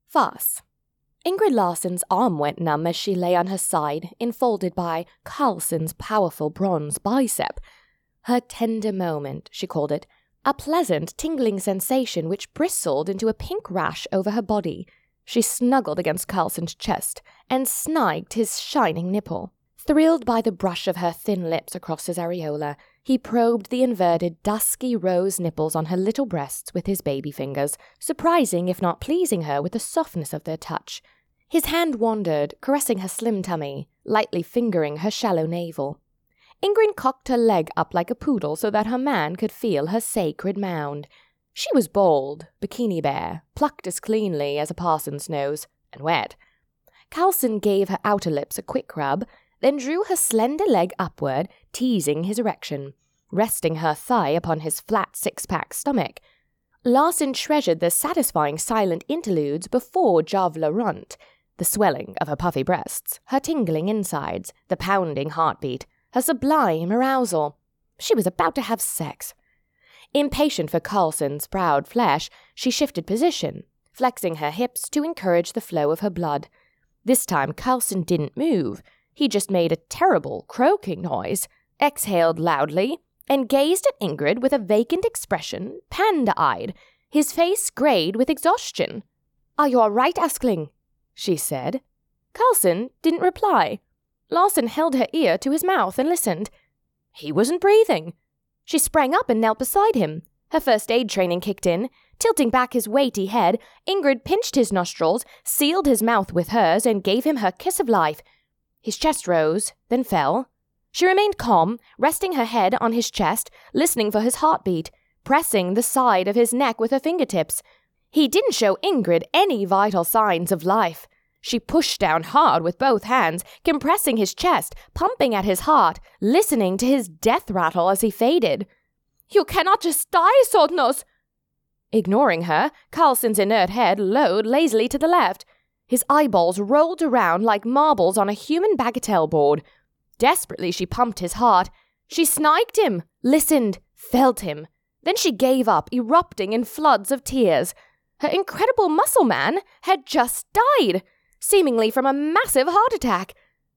Farce. Ingrid Larsson's arm went numb as she lay on her side, enfolded by Carlson's powerful bronze bicep. Her tender moment, she called it, a pleasant, tingling sensation which bristled into a pink rash over her body. She snuggled against Carlson's chest and snagged his shining nipple. Thrilled by the brush of her thin lips across his areola, he probed the inverted, dusky rose nipples on her little breasts with his baby fingers, surprising if not pleasing her with the softness of their touch. His hand wandered, caressing her slim tummy, lightly fingering her shallow navel. Ingrid cocked her leg up like a poodle so that her man could feel her sacred mound. She was bald, bikini bare, plucked as cleanly as a parson's nose, and wet. Carlson gave her outer lips a quick rub, then drew her slender leg upward, teasing his erection, resting her thigh upon his flat six-pack stomach. Larsson treasured the satisfying silent interludes before Javla Runt, the swelling of her puffy breasts, her tingling insides, the pounding heartbeat, her sublime arousal. She was about to have sex. Impatient for Carlson's proud flesh, she shifted position, flexing her hips to encourage the flow of her blood. This time Carlson didn't move. He just made a terrible croaking noise, exhaled loudly, and gazed at Ingrid with a vacant expression, panda-eyed, his face grayed with exhaustion. "Are you all right, Askling?" she said. Carlson didn't reply. Larsson held her ear to his mouth and listened. He wasn't breathing. She sprang up and knelt beside him. Her first aid training kicked in. Tilting back his weighty head, Ingrid pinched his nostrils, sealed his mouth with hers, and gave him her kiss of life. His chest rose, then fell. She remained calm, resting her head on his chest, listening for his heartbeat, pressing the side of his neck with her fingertips. He didn't show Ingrid any vital signs of life. She pushed down hard with both hands, compressing his chest, pumping at his heart, listening to his death rattle as he faded. "You cannot just die, Sodnos!" Ignoring her, Carlson's inert head lowered lazily to the left. His eyeballs rolled around like marbles on a human bagatelle board. Desperately she pumped his heart. She sniped him, listened, felt him. Then she gave up, erupting in floods of tears. Her incredible muscle man had just died, seemingly from a massive heart attack.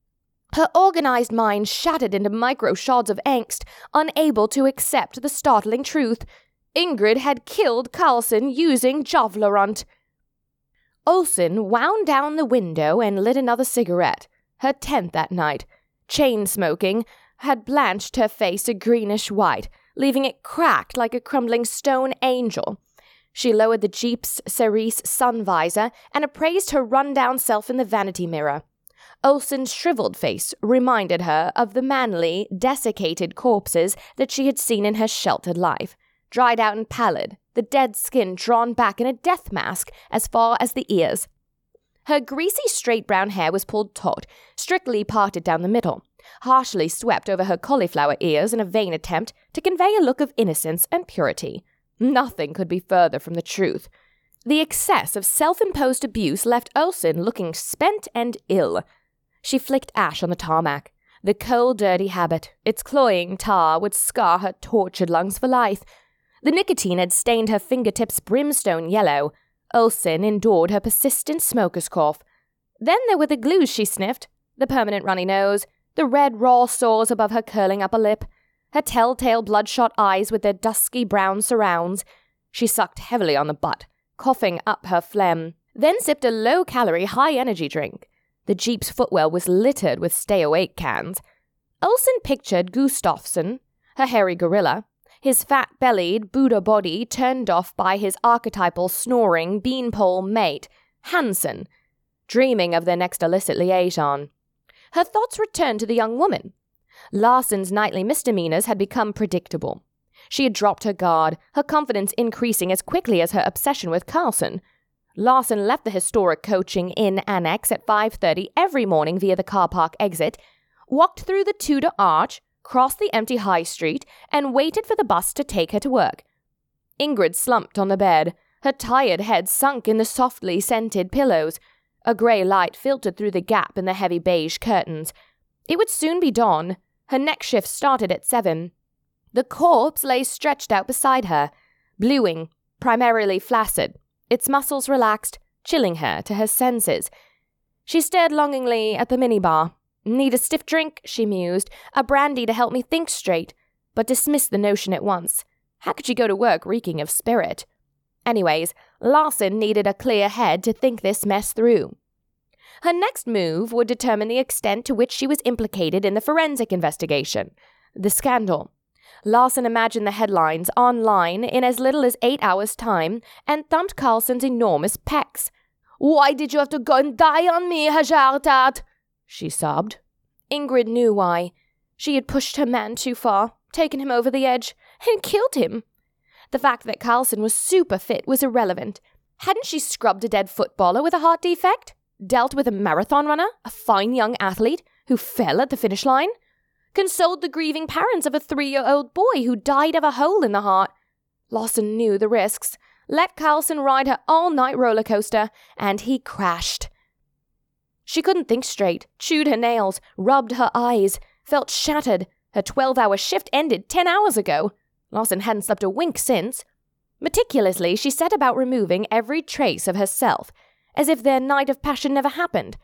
Her organized mind shattered into micro shards of angst, unable to accept the startling truth. Ingrid had killed Carlson using Javlarunt. Olsen wound down the window and lit another cigarette, her 10th that night. Chain-smoking had blanched her face a greenish white, leaving it cracked like a crumbling stone angel. She lowered the Jeep's cerise sun visor and appraised her run-down self in the vanity mirror. Olsen's shriveled face reminded her of the manly, desiccated corpses that she had seen in her sheltered life, dried out and pallid, the dead skin drawn back in a death mask as far as the ears. Her greasy straight brown hair was pulled taut, strictly parted down the middle, harshly swept over her cauliflower ears in a vain attempt to convey a look of innocence and purity. Nothing could be further from the truth. The excess of self-imposed abuse left Olsen looking spent and ill. She flicked ash on the tarmac. The cold, dirty habit, its cloying tar, would scar her tortured lungs for life. The nicotine had stained her fingertips brimstone yellow. Olsen endured her persistent smoker's cough. Then there were the glues she sniffed, the permanent runny nose, the red raw sores above her curling upper lip, her telltale bloodshot eyes with their dusky brown surrounds. She sucked heavily on the butt, coughing up her phlegm, then sipped a low-calorie, high-energy drink. The Jeep's footwell was littered with stay-awake cans. Olsen pictured Gustafsson, her hairy gorilla, his fat-bellied Buddha body turned off by his archetypal snoring beanpole mate, Hansen, dreaming of their next illicit liaison. Her thoughts returned to the young woman. Larsson's nightly misdemeanors had become predictable. She had dropped her guard, her confidence increasing as quickly as her obsession with Carlson. Larsson left the historic Coaching Inn annex at 5:30 every morning via the car park exit, walked through the Tudor Arch, crossed the empty high street, and waited for the bus to take her to work. Ingrid slumped on the bed, her tired head sunk in the softly scented pillows. A grey light filtered through the gap in the heavy beige curtains. It would soon be dawn. Her next shift started at 7. The corpse lay stretched out beside her, bluing, primarily flaccid, its muscles relaxed, chilling her to her senses. She stared longingly at the minibar. Need a stiff drink, she mused, a brandy to help me think straight, but dismissed the notion at once. How could she go to work reeking of spirit? Anyways, Larson needed a clear head to think this mess through. Her next move would determine the extent to which she was implicated in the forensic investigation, the scandal. Larson imagined the headlines online in as little as 8 hours' time and thumped Carlson's enormous pecs. "Why did you have to go and die on me, Hajartat?" she sobbed. Ingrid knew why. She had pushed her man too far, taken him over the edge, and killed him. The fact that Carlson was super fit was irrelevant. Hadn't she scrubbed a dead footballer with a heart defect? Dealt with a marathon runner, a fine young athlete, who fell at the finish line? Consoled the grieving parents of a 3-year-old boy who died of a hole in the heart? Larson knew the risks. Let Carlson ride her all-night roller coaster, and he crashed. She couldn't think straight, chewed her nails, rubbed her eyes, felt shattered. Her 12-hour shift ended 10 hours ago. Larson hadn't slept a wink since. Meticulously, she set about removing every trace of herself, as if their night of passion never happened.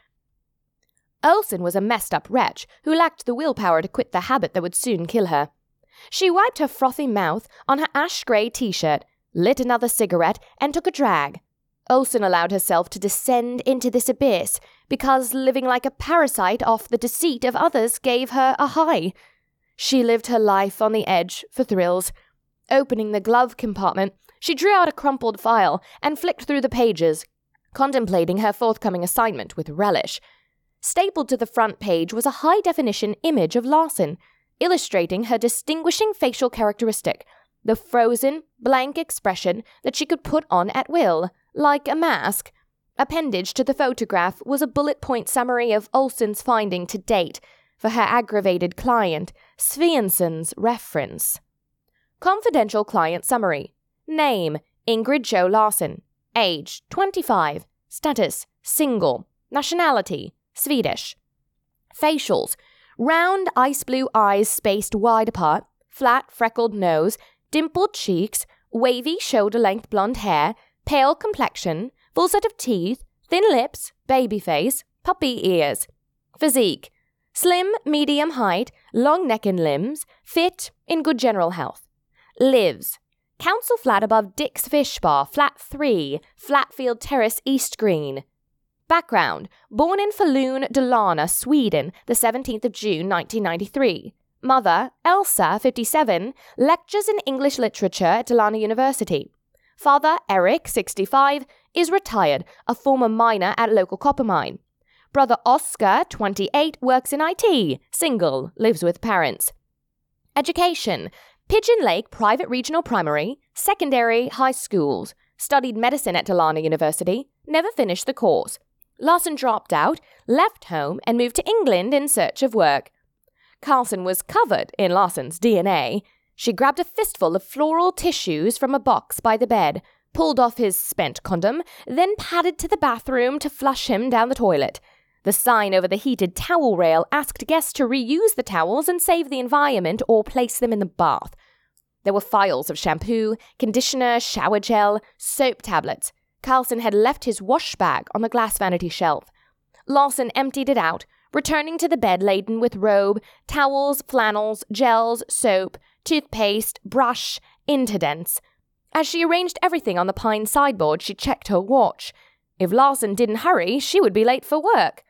Olsen was a messed-up wretch who lacked the willpower to quit the habit that would soon kill her. She wiped her frothy mouth on her ash-grey t-shirt, lit another cigarette, and took a drag. Olsen allowed herself to descend into this abyss because living like a parasite off the deceit of others gave her a high. She lived her life on the edge for thrills. Opening the glove compartment, she drew out a crumpled file and flicked through the pages, contemplating her forthcoming assignment with relish. Stapled to the front page was a high-definition image of Larson, illustrating her distinguishing facial characteristic, the frozen, blank expression that she could put on at will, like a mask. Appendage to the photograph was a bullet-point summary of Olsen's finding to date for her aggravated client, Svenson's reference. Confidential client summary. Name, Ingrid Jo Larson. Age, 25. Status, single. Nationality, Swedish. Facials. Round ice blue eyes spaced wide apart, flat freckled nose, dimpled cheeks, wavy shoulder-length blonde hair, pale complexion, full set of teeth, thin lips, baby face, puppy ears. Physique. Slim, medium height, long neck and limbs, fit, in good general health. Lives. Council flat above Dick's Fish Bar, flat 3, Flatfield Terrace, East Green. Background. Born in Falun, Dalarna, Sweden, the 17th of June, 1993. Mother, Elsa, 57, lectures in English literature at Dalarna University. Father, Eric, 65, is retired, a former miner at local copper mine. Brother Oscar, 28, works in IT, single, lives with parents. Education. Pigeon Lake Private Regional Primary, Secondary, High Schools. Studied medicine at Dalarna University, never finished the course. Larson dropped out, left home, and moved to England in search of work. Carlson was covered in Larson's DNA. She grabbed a fistful of floral tissues from a box by the bed, pulled off his spent condom, then padded to the bathroom to flush him down the toilet. The sign over the heated towel rail asked guests to reuse the towels and save the environment or place them in the bath. There were files of shampoo, conditioner, shower gel, soap tablets. Carlson had left his wash bag on the glass vanity shelf. Larson emptied it out, returning to the bed laden with robe, towels, flannels, gels, soap, toothpaste, brush, interdents. As she arranged everything on the pine sideboard, she checked her watch. If Larson didn't hurry, she would be late for work.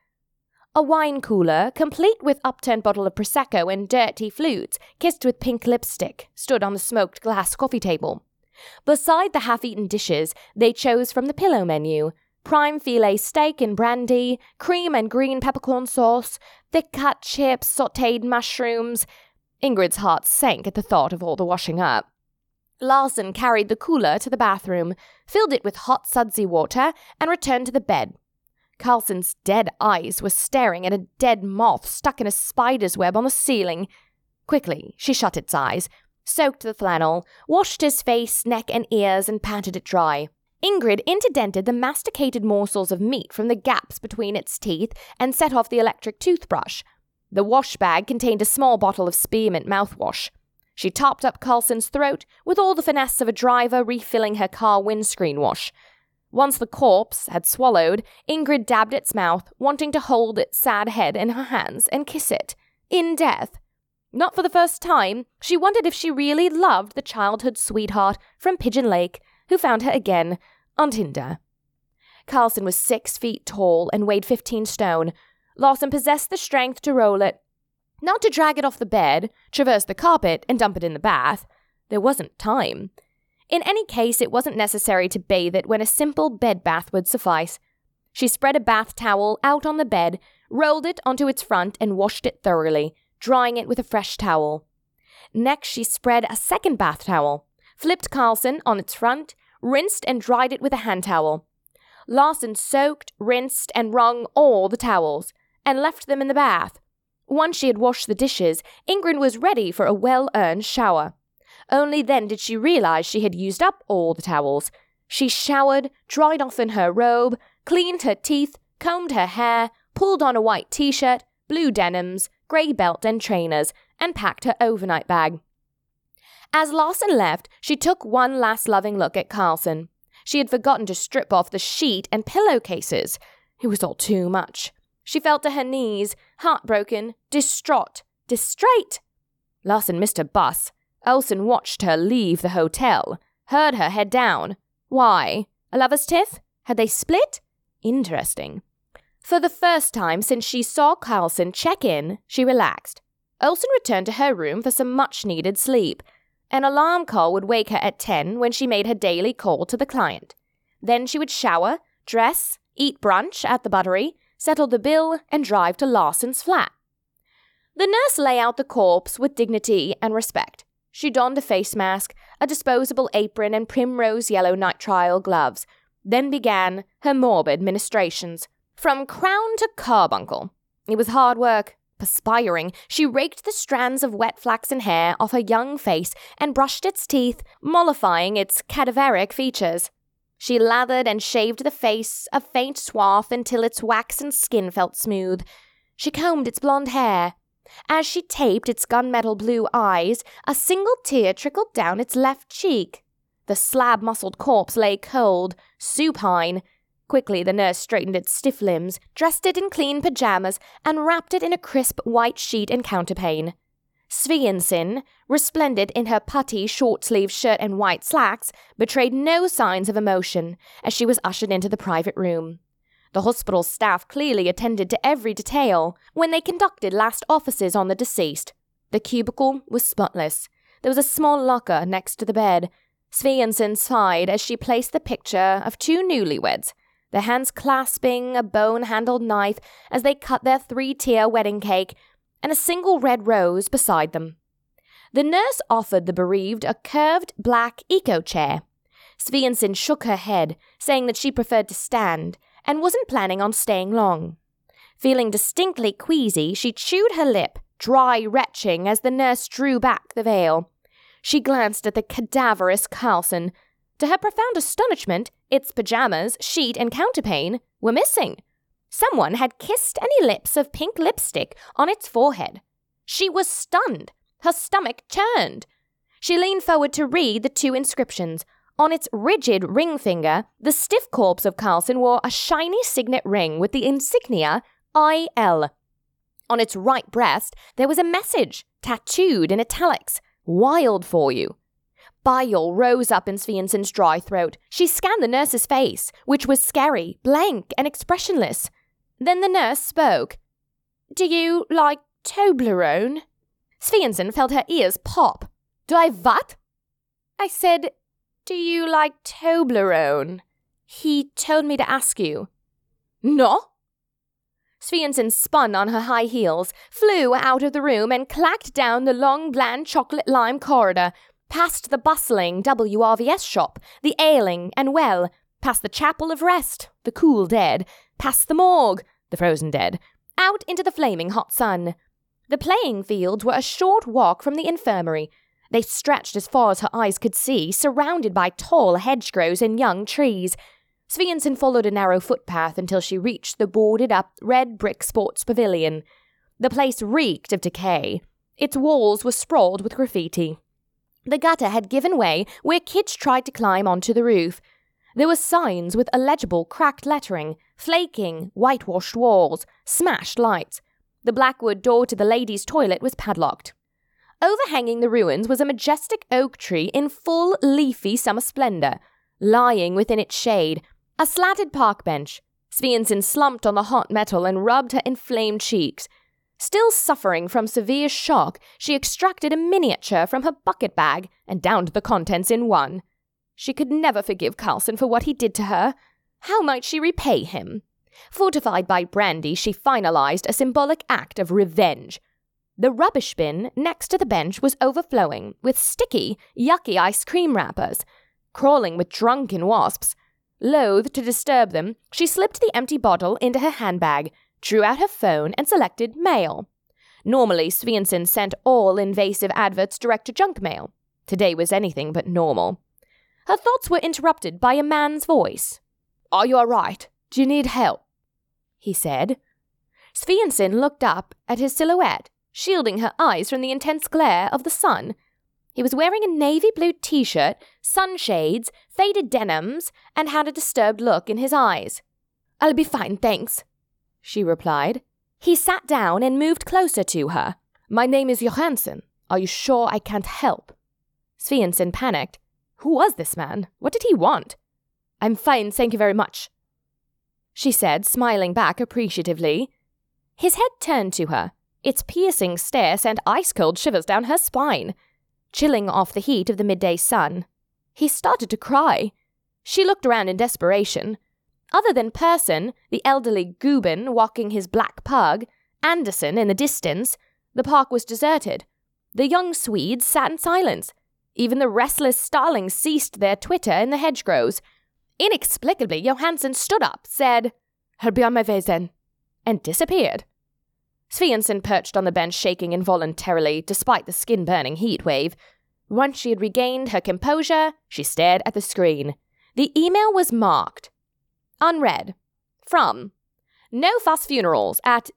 A wine cooler, complete with upturned bottle of Prosecco and dirty flutes, kissed with pink lipstick, stood on the smoked glass coffee table. Beside the half-eaten dishes, they chose from the pillow menu: prime filet steak and brandy, cream and green peppercorn sauce, thick-cut chips, sautéed mushrooms. Ingrid's heart sank at the thought of all the washing up. Larson carried the cooler to the bathroom, filled it with hot sudsy water, and returned to the bed. Carlson's dead eyes were staring at a dead moth stuck in a spider's web on the ceiling. Quickly, she shut its eyes, soaked the flannel, washed his face, neck, and ears, and patted it dry. Ingrid interdented the masticated morsels of meat from the gaps between its teeth and set off the electric toothbrush. The wash bag contained a small bottle of spearmint mouthwash. She topped up Carlson's throat with all the finesse of a driver refilling her car windscreen wash. Once the corpse had swallowed, Ingrid dabbed its mouth, wanting to hold its sad head in her hands and kiss it, in death. Not for the first time, she wondered if she really loved the childhood sweetheart from Pigeon Lake, who found her again on Tinder. Carlson was 6 feet tall and weighed 15 stone. Lawson possessed the strength to roll it, not to drag it off the bed, traverse the carpet, and dump it in the bath. There wasn't time. In any case, it wasn't necessary to bathe it when a simple bed bath would suffice. She spread a bath towel out on the bed, rolled it onto its front, and washed it thoroughly, drying it with a fresh towel. Next, she spread a second bath towel, flipped Carlson on its front, rinsed and dried it with a hand towel. Lawson soaked, rinsed, and wrung all the towels, and left them in the bath. Once she had washed the dishes, Ingrid was ready for a well-earned shower. Only then did she realize she had used up all the towels. She showered, dried off in her robe, cleaned her teeth, combed her hair, pulled on a white t-shirt, blue denims, grey belt and trainers, and packed her overnight bag. As Lawson left, she took one last loving look at Carlson. She had forgotten to strip off the sheet and pillowcases. It was all too much. She fell to her knees, heartbroken, distraught, distraught. Lawson missed her bus. Olsen watched her leave the hotel, heard her head down. Why? A lover's tiff? Had they split? Interesting. For the first time since she saw Carlson check in, she relaxed. Olsen returned to her room for some much-needed sleep. An alarm call would wake her at 10 when she made her daily call to the client. Then she would shower, dress, eat brunch at the Buttery, settle the bill, and drive to Lawson's flat. The nurse lay out the corpse with dignity and respect. She donned a face mask, a disposable apron, and primrose yellow nitrile gloves, then began her morbid ministrations, from crown to carbuncle. It was hard work. Perspiring, she raked the strands of wet flaxen hair off her young face and brushed its teeth, mollifying its cadaveric features. She lathered and shaved the face, a faint swath, until its waxen skin felt smooth. She combed its blonde hair. As she taped its gunmetal blue eyes, a single tear trickled down its left cheek. The slab-muscled corpse lay cold, supine. Quickly the nurse straightened its stiff limbs, dressed it in clean pajamas, and wrapped it in a crisp white sheet and counterpane. Sviensin, resplendent in her putty short-sleeved shirt and white slacks, betrayed no signs of emotion as she was ushered into the private room. The hospital staff clearly attended to every detail when they conducted last offices on the deceased. The cubicle was spotless. There was a small locker next to the bed. Sviensin sighed as she placed the picture of 2 newlyweds, their hands clasping a bone-handled knife as they cut their 3-tier wedding cake, and a single red rose beside them. The nurse offered the bereaved a curved black eco-chair. Sviensin shook her head, saying that she preferred to stand, and wasn't planning on staying long. Feeling distinctly queasy, she chewed her lip, dry retching as the nurse drew back the veil. She glanced at the cadaverous Carlson. To her profound astonishment, its pajamas, sheet, and counterpane were missing. Someone had kissed any lips of pink lipstick on its forehead. She was stunned. Her stomach churned. She leaned forward to read the 2 inscriptions. On its rigid ring finger, the stiff corpse of Carlson wore a shiny signet ring with the insignia IL. On its right breast, there was a message, tattooed in italics, "Wild for you." Bile rose up in Sviensin's dry throat. She scanned the nurse's face, which was scary, blank, and expressionless. Then the nurse spoke. "Do you like Toblerone?" Sviensin felt her ears pop. "Do I what?" "I said, do you like Toblerone? He told me to ask you." "No?" Sviensin spun on her high heels, flew out of the room, and clacked down the long, bland chocolate-lime corridor, past the bustling WRVS shop, the ailing and well, past the chapel of rest, the cool dead, past the morgue, the frozen dead, out into the flaming hot sun. The playing fields were a short walk from the infirmary. They stretched as far as her eyes could see, surrounded by tall hedgerows and young trees. Sviensin followed a narrow footpath until she reached the boarded-up red brick sports pavilion. The place reeked of decay. Its walls were sprawled with graffiti. The gutter had given way where kids tried to climb onto the roof. There were signs with illegible cracked lettering, flaking, whitewashed walls, smashed lights. The blackwood door to the ladies' toilet was padlocked. Overhanging the ruins was a majestic oak tree in full leafy summer splendor. Lying within its shade, a slatted park bench. Svianson slumped on the hot metal and rubbed her inflamed cheeks. Still suffering from severe shock, she extracted a miniature from her bucket bag and downed the contents in one. She could never forgive Carlson for what he did to her. How might she repay him? Fortified by brandy, she finalized a symbolic act of revenge. The rubbish bin next to the bench was overflowing with sticky, yucky ice cream wrappers, crawling with drunken wasps. Loath to disturb them, she slipped the empty bottle into her handbag, drew out her phone, and selected mail. Normally, Svianson sent all invasive adverts direct to junk mail. Today was anything but normal. Her thoughts were interrupted by a man's voice. "Are you all right? Do you need help?" he said. Svianson looked up at his silhouette, shielding her eyes from the intense glare of the sun. He was wearing a navy blue t-shirt, sunshades, faded denims, and had a disturbed look in his eyes. "I'll be fine, thanks," she replied. He sat down and moved closer to her. "My name is Johansson. Are you sure I can't help?" Svianson panicked. Who was this man? What did he want? "I'm fine, thank you very much," she said, smiling back appreciatively. His head turned to her. Its piercing stare sent ice-cold shivers down her spine, chilling off the heat of the midday sun. He started to cry. She looked around in desperation. Other than Persson, the elderly Gubin walking his black pug, Anderson in the distance, the park was deserted. The young Swedes sat in silence. Even the restless starlings ceased their twitter in the hedgerows. Inexplicably, Johansson stood up, said, "I'll be on my way then," and disappeared. Svianson perched on the bench, shaking involuntarily, despite the skin-burning heat wave. Once she had regained her composure, she stared at the screen. The email was marked unread. From No Fuss Funerals at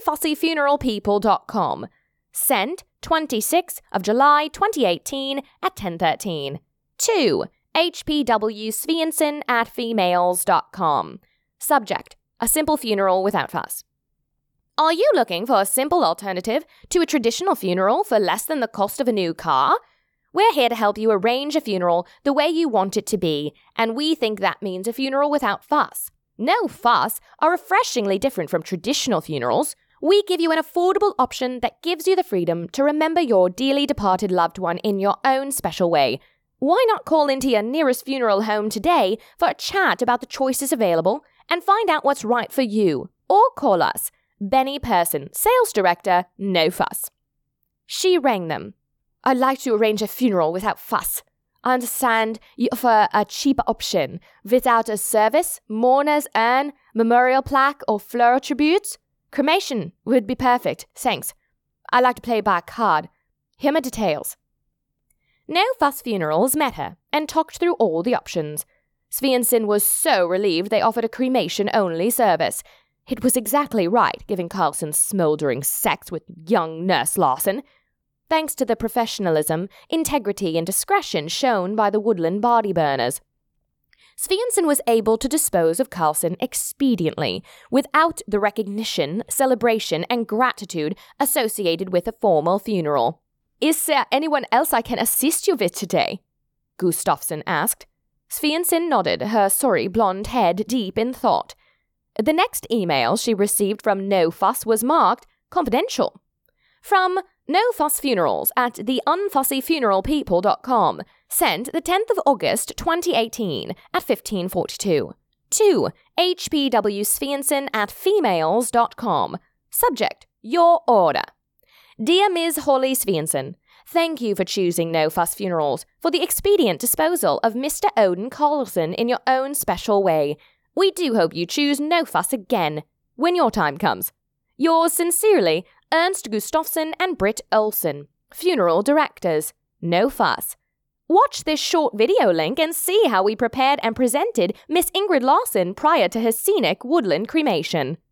theunfussyfuneralpeople.com. Sent 26th of July 2018 at 10:13. To HPW Svianson at females.com. Subject: A simple funeral without fuss. Are you looking for a simple alternative to a traditional funeral for less than the cost of a new car? We're here to help you arrange a funeral the way you want it to be, and we think that means a funeral without fuss. No fuss are refreshingly different from traditional funerals. We give you an affordable option that gives you the freedom to remember your dearly departed loved one in your own special way. Why not call into your nearest funeral home today for a chat about the choices available and find out what's right for you? Or call us. Benny Persson, Sales Director, No Fuss. She rang them. "I'd like to arrange a funeral without fuss. I understand you offer a cheaper option, without a service, mourner's urn, memorial plaque, or floral tributes. Cremation would be perfect, thanks. I'd like to play by a card. Here are my details." No Fuss Funerals met her and talked through all the options. Svianson was so relieved they offered a cremation-only service. It was exactly right, given Carlson's smouldering sex with young Nurse Larson. Thanks to the professionalism, integrity, and discretion shown by the woodland body burners, Svianson was able to dispose of Carlson expediently, without the recognition, celebration, and gratitude associated with a formal funeral. "Is there anyone else I can assist you with today?" Gustafsson asked. Svianson nodded, her sorry blonde head deep in thought. The next email she received from No Fuss was marked confidential. From No Fuss Funerals at theunfussyfuneralpeople.com. Sent the 10th of August 2018 at 15:42. To HPW Svianson at females.com. Subject: Your order. Dear Ms. Holly Svianson, thank you for choosing No Fuss Funerals for the expedient disposal of Mr. Odin Carlson in your own special way. We do hope you choose No Fuss again when your time comes. Yours sincerely, Ernst Gustafsson and Britt Olsen, Funeral Directors, No Fuss. Watch this short video link and see how we prepared and presented Miss Ingrid Larson prior to her scenic woodland cremation.